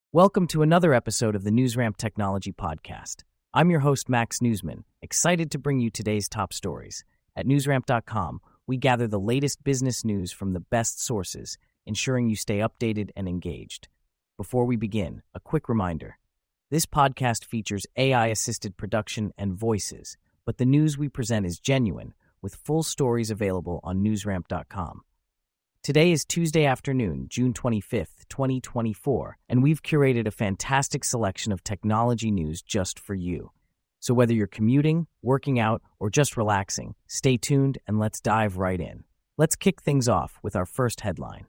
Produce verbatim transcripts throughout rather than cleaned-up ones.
Welcome to another episode of the NewsRamp Technology Podcast. I'm your host, Max Newsman, excited to bring you today's top stories. At newsramp dot com, we gather the latest business news from the best sources, ensuring you stay updated and engaged. Before we begin, a quick reminder. This podcast features A I-assisted production and voices, but the news we present is genuine, with full stories available on newsramp dot com. Today is Tuesday afternoon, June twenty-fifth, twenty twenty-four, and we've curated a fantastic selection of technology news just for you. So whether you're commuting, working out, or just relaxing, stay tuned and let's dive right in. Let's kick things off with our first headline.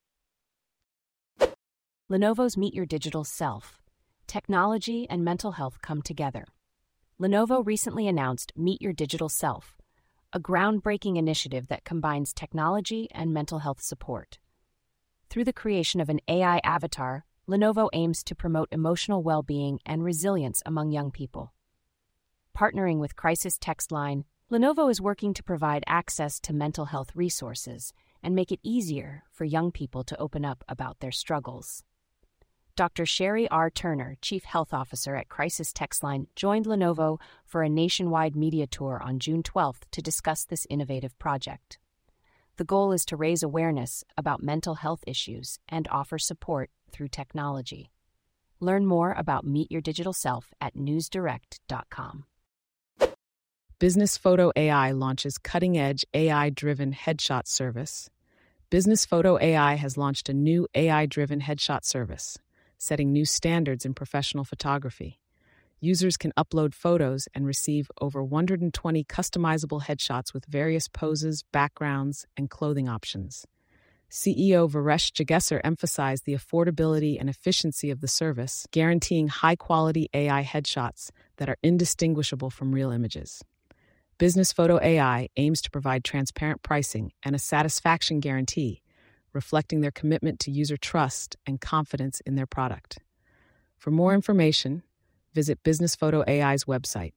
Lenovo's Meet Your Digital Self. Technology and mental health come together. Lenovo recently announced Meet Your Digital Self, a groundbreaking initiative that combines technology and mental health support. Through the creation of an A I avatar, Lenovo aims to promote emotional well-being and resilience among young people. Partnering with Crisis Text Line, Lenovo is working to provide access to mental health resources and make it easier for young people to open up about their struggles. Doctor Sherry R. Turner, Chief Health Officer at Crisis Text Line, joined Lenovo for a nationwide media tour on June twelfth to discuss this innovative project. The goal is to raise awareness about mental health issues and offer support through technology. Learn more about Meet Your Digital Self at news direct dot com. Business Photo A I launches cutting-edge A I-driven headshot service. Business Photo A I has launched a new A I-driven headshot service, setting new standards in professional photography. Users can upload photos and receive over one hundred twenty customizable headshots with various poses, backgrounds, and clothing options. C E O Varesh Jagesar emphasized the affordability and efficiency of the service, guaranteeing high-quality A I headshots that are indistinguishable from real images. Business Photo A I aims to provide transparent pricing and a satisfaction guarantee, reflecting their commitment to user trust and confidence in their product. For more information, visit Business Photo A I's website.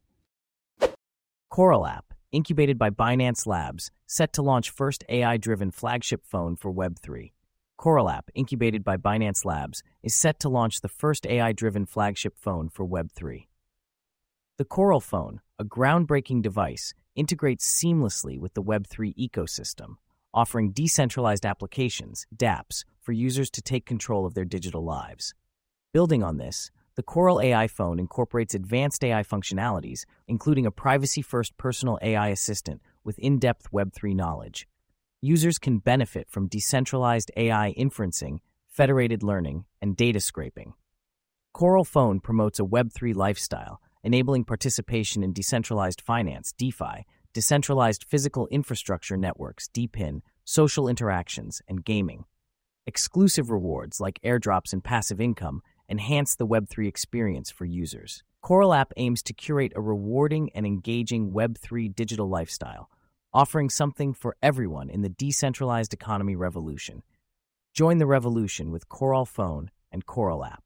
Coral App, incubated by Binance Labs, set to launch first A I-driven flagship phone for Web three. Coral App, incubated by Binance Labs, is set to launch the first A I-driven flagship phone for Web three. The Coral phone, a groundbreaking device, integrates seamlessly with the Web three ecosystem, offering decentralized applications, dApps, for users to take control of their digital lives. Building on this, the Coral A I phone incorporates advanced A I functionalities, including a privacy-first personal A I assistant with in-depth Web three knowledge. Users can benefit from decentralized A I inferencing, federated learning, and data scraping. Coral phone promotes a Web three lifestyle, enabling participation in decentralized finance, DeFi, decentralized physical infrastructure networks, D P I N, social interactions, and gaming. Exclusive rewards like airdrops and passive income enhance the Web three experience for users. Coral App aims to curate a rewarding and engaging Web three digital lifestyle, offering something for everyone in the decentralized economy revolution. Join the revolution with Coral Phone and Coral App.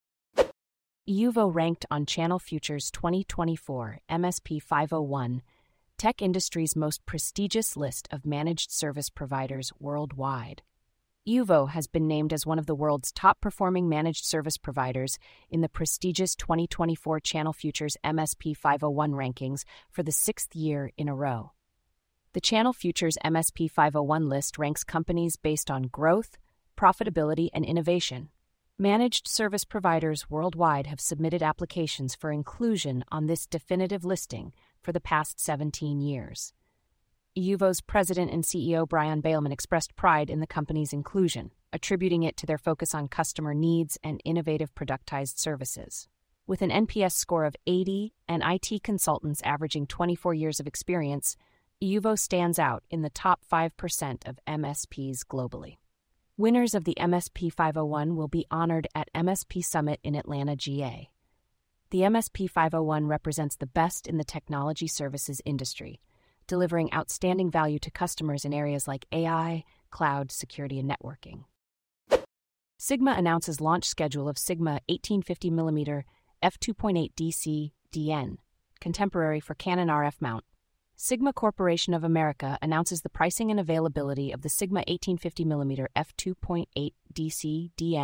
Iuvo ranked on Channel Future's twenty twenty-four M S P five oh one, tech industry's most prestigious list of managed service providers worldwide. Iuvo has been named as one of the world's top-performing managed service providers in the prestigious twenty twenty-four Channel Futures M S P five oh one rankings for the sixth year in a row. The Channel Futures M S P five oh one list ranks companies based on growth, profitability, and innovation. Managed service providers worldwide have submitted applications for inclusion on this definitive listing for the past seventeen years. Iuvo's president and C E O Brian Bailman expressed pride in the company's inclusion, attributing it to their focus on customer needs and innovative productized services. With an N P S score of eighty and I T consultants averaging twenty-four years of experience, Iuvo stands out in the top five percent of M S Ps globally. Winners of the M S P five oh one will be honored at M S P Summit in Atlanta, G A. The M S P five oh one represents the best in the technology services industry, delivering outstanding value to customers in areas like A I, cloud, security, and networking. Sigma announces launch schedule of Sigma eighteen fifty millimeter f two point eight D C D N, contemporary for Canon R F mount. Sigma Corporation of America announces the pricing and availability of the Sigma eighteen fifty millimeter f two point eight D C D N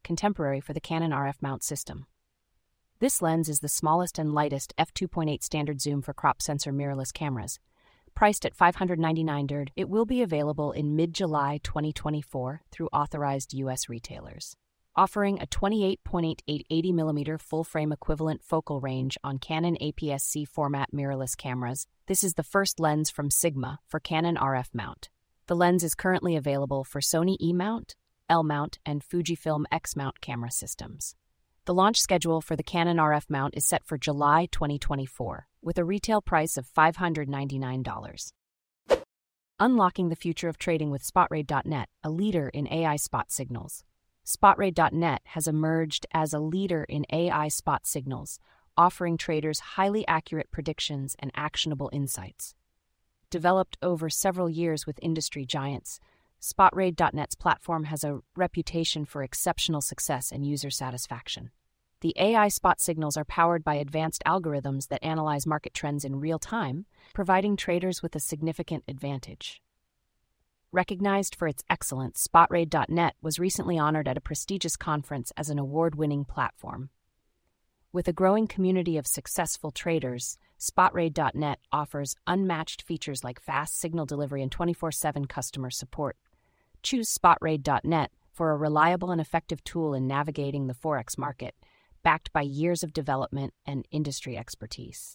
contemporary for the Canon R F mount system. This lens is the smallest and lightest f two point eight standard zoom for crop sensor mirrorless cameras. Priced at five hundred ninety-nine dollars, it will be available in mid-July twenty twenty-four through authorized U S retailers. Offering a twenty-eight point eight eight eighty millimeter full-frame equivalent focal range on Canon A P S C format mirrorless cameras, this is the first lens from Sigma for Canon R F mount. The lens is currently available for Sony E-mount, L-mount, and Fujifilm X-mount camera systems. The launch schedule for the Canon R F mount is set for July twenty twenty-four, with a retail price of five hundred ninety-nine dollars. Unlocking the future of trading with Spotrade dot net, a leader in A I spot signals. Spotrade dot net has emerged as a leader in A I spot signals, offering traders highly accurate predictions and actionable insights. Developed over several years with industry giants, Spotrade dot net's platform has a reputation for exceptional success and user satisfaction. The A I spot signals are powered by advanced algorithms that analyze market trends in real time, providing traders with a significant advantage. Recognized for its excellence, Spotrade dot net was recently honored at a prestigious conference as an award-winning platform. With a growing community of successful traders, Spotrade dot net offers unmatched features like fast signal delivery and twenty-four seven customer support. Choose Spotrade dot net for a reliable and effective tool in navigating the Forex market, backed by years of development and industry expertise.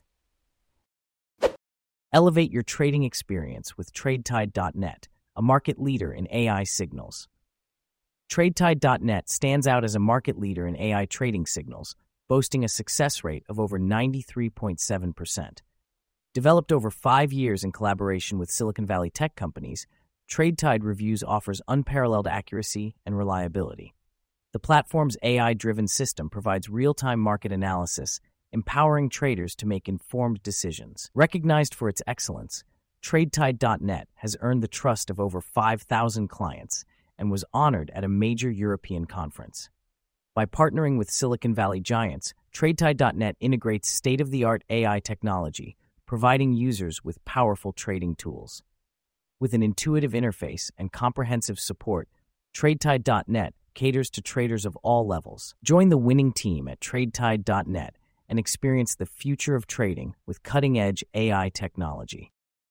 Elevate your trading experience with TradeTide dot net, a market leader in A I signals. TradeTide dot net stands out as a market leader in A I trading signals, boasting a success rate of over ninety-three point seven percent. Developed over five years in collaboration with Silicon Valley tech companies, TradeTide Reviews offers unparalleled accuracy and reliability. The platform's A I-driven system provides real-time market analysis, empowering traders to make informed decisions. Recognized for its excellence, TradeTide dot net has earned the trust of over five thousand clients and was honored at a major European conference. By partnering with Silicon Valley giants, TradeTide dot net integrates state-of-the-art A I technology, providing users with powerful trading tools. With an intuitive interface and comprehensive support, TradeTide dot net caters to traders of all levels. Join the winning team at TradeTide dot net and experience the future of trading with cutting-edge A I technology.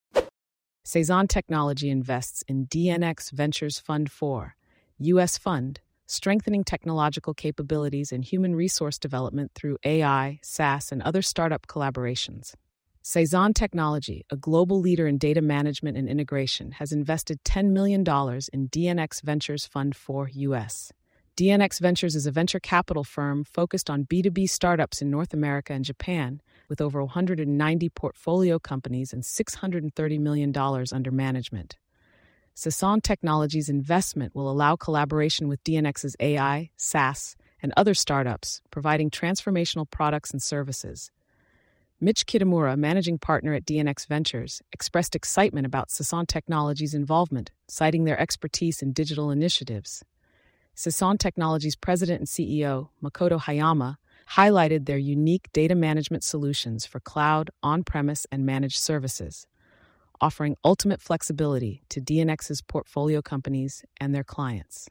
Cezanne Technology invests in D N X Ventures Fund four, U S fund, strengthening technological capabilities and human resource development through A I, SaaS, and other startup collaborations. Cezanne Technology, a global leader in data management and integration, has invested ten million dollars in D N X Ventures Fund four U S. D N X Ventures is a venture capital firm focused on B two B startups in North America and Japan, with over one hundred ninety portfolio companies and six hundred thirty million dollars under management. Cezanne Technology's investment will allow collaboration with D N X's A I, SaaS, and other startups, providing transformational products and services. Mitch Kitamura, managing partner at D N X Ventures, expressed excitement about Cezanne Technology's involvement, citing their expertise in digital initiatives. Cezanne Technology's president and C E O, Makoto Hayama, highlighted their unique data management solutions for cloud, on-premise, and managed services, offering ultimate flexibility to D N X's portfolio companies and their clients.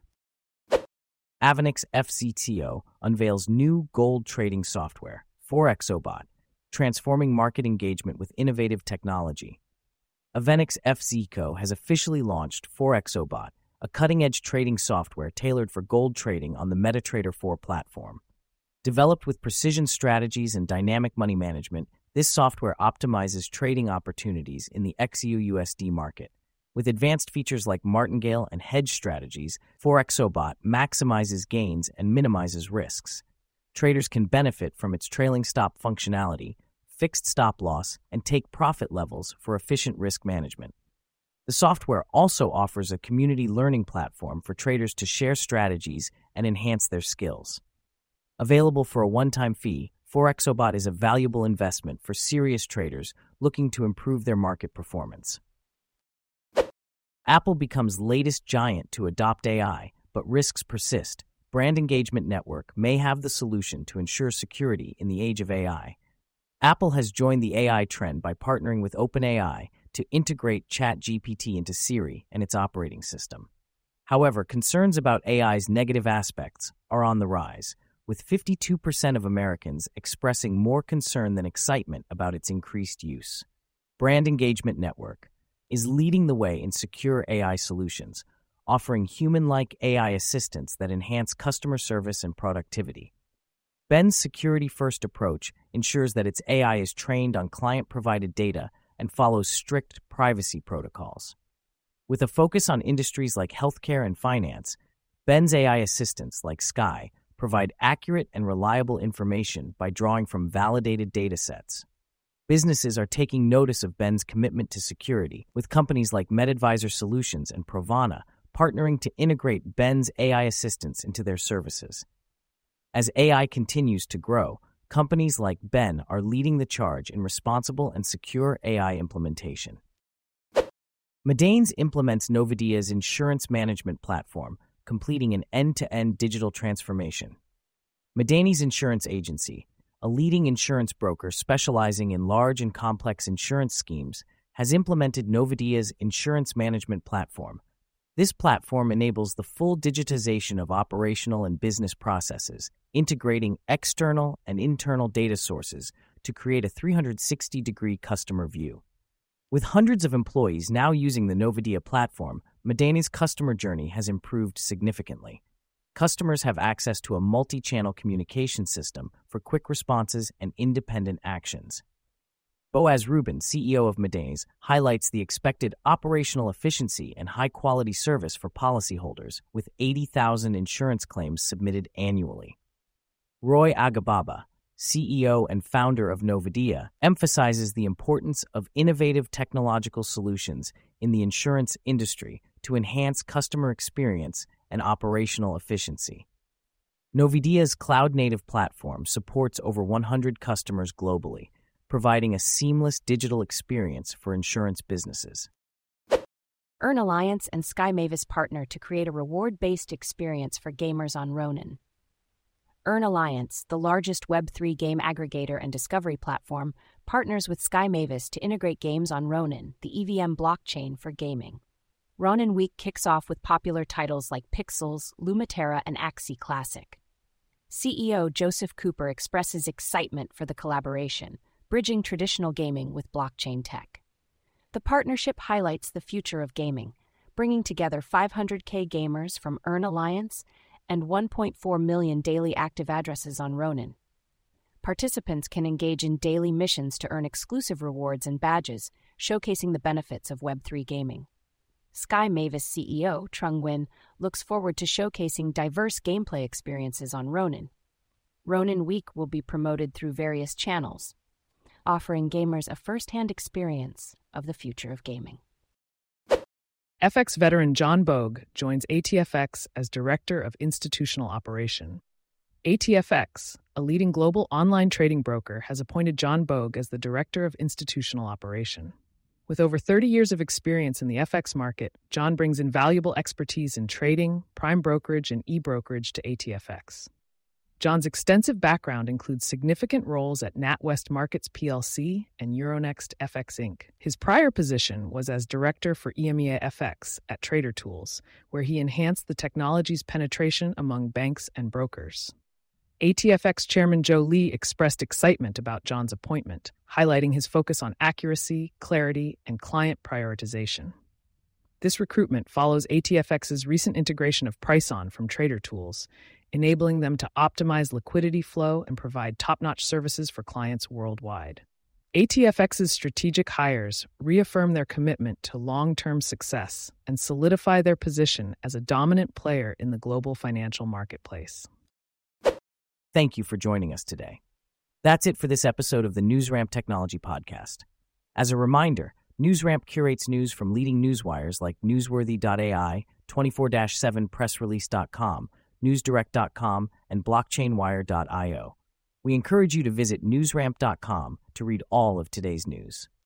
Avanix F Z T O unveils new gold trading software, ForexObot, transforming market engagement with innovative technology. Avanix F Z T O has officially launched ForexObot, a cutting-edge trading software tailored for gold trading on the MetaTrader four platform. Developed with precision strategies and dynamic money management, this software optimizes trading opportunities in the X E U U S D market. With advanced features like martingale and hedge strategies, ForexObot maximizes gains and minimizes risks. Traders can benefit from its trailing stop functionality, fixed stop loss, and take profit levels for efficient risk management. The software also offers a community learning platform for traders to share strategies and enhance their skills. Available for a one-time fee, ForexObot is a valuable investment for serious traders looking to improve their market performance. Apple becomes latest giant to adopt A I, but risks persist. Brand Engagement Network may have the solution to ensure security in the age of A I. Apple has joined the A I trend by partnering with OpenAI to integrate ChatGPT into Siri and its operating system. However, concerns about A I's negative aspects are on the rise, with fifty-two percent of Americans expressing more concern than excitement about its increased use. Brand Engagement Network is leading the way in secure A I solutions, offering human-like A I assistants that enhance customer service and productivity. Ben's security-first approach ensures that its A I is trained on client-provided data and follows strict privacy protocols. With a focus on industries like healthcare and finance, Ben's A I assistants, like Sky, provide accurate and reliable information by drawing from validated datasets. Businesses are taking notice of Ben's commitment to security, with companies like MedAdvisor Solutions and Provana partnering to integrate Ben's A I assistants into their services. As A I continues to grow, companies like Ben are leading the charge in responsible and secure A I implementation. Medanes implements Novidia's insurance management platform, completing an end-to-end digital transformation. Medanes Insurance Agency, a leading insurance broker specializing in large and complex insurance schemes, has implemented Novidia's insurance management platform. This platform enables the full digitization of operational and business processes, integrating external and internal data sources to create a three hundred sixty degree customer view. With hundreds of employees now using the Novidia platform, Medanes' customer journey has improved significantly. Customers have access to a multi-channel communication system for quick responses and independent actions. Boaz Rubin, C E O of Medanes, highlights the expected operational efficiency and high-quality service for policyholders, with eighty thousand insurance claims submitted annually. Roy Agababa, C E O and founder of Novidia, emphasizes the importance of innovative technological solutions in the insurance industry to enhance customer experience and operational efficiency. Novidia's cloud-native platform supports over one hundred customers globally, providing a seamless digital experience for insurance businesses. Earn Alliance and Sky Mavis partner to create a reward-based experience for gamers on Ronin. Earn Alliance, the largest Web three game aggregator and discovery platform, partners with Sky Mavis to integrate games on Ronin, the E V M blockchain for gaming. Ronin Week kicks off with popular titles like Pixels, Lumaterra, and Axie Classic. C E O Joseph Cooper expresses excitement for the collaboration, bridging traditional gaming with blockchain tech. The partnership highlights the future of gaming, bringing together five hundred K gamers from Earn Alliance and one point four million daily active addresses on Ronin. Participants can engage in daily missions to earn exclusive rewards and badges, showcasing the benefits of Web three gaming. Sky Mavis C E O Trung Nguyen looks forward to showcasing diverse gameplay experiences on Ronin. Ronin Week will be promoted through various channels, offering gamers a first-hand experience of the future of gaming. F X veteran John Bogue joins A T F X as Director of Institutional Operation. A T F X, a leading global online trading broker, has appointed John Bogue as the Director of Institutional Operation. With over thirty years of experience in the F X market, John brings invaluable expertise in trading, prime brokerage, and e-brokerage to A T F X. John's extensive background includes significant roles at NatWest Markets P L C and Euronext F X Incorporated. His prior position was as Director for E M E A F X at Trader Tools, where he enhanced the technology's penetration among banks and brokers. A T F X Chairman Joe Lee expressed excitement about John's appointment, highlighting his focus on accuracy, clarity, and client prioritization. This recruitment follows A T F X's recent integration of Priceon from Trader Tools, enabling them to optimize liquidity flow and provide top-notch services for clients worldwide. A T F X's strategic hires reaffirm their commitment to long-term success and solidify their position as a dominant player in the global financial marketplace. Thank you for joining us today. That's it for this episode of the NewsRamp Technology Podcast. As a reminder, NewsRamp curates news from leading newswires like Newsworthy dot A I, twenty-four seven press release dot com, newsdirect dot com, and blockchain wire dot io. We encourage you to visit newsramp dot com to read all of today's news.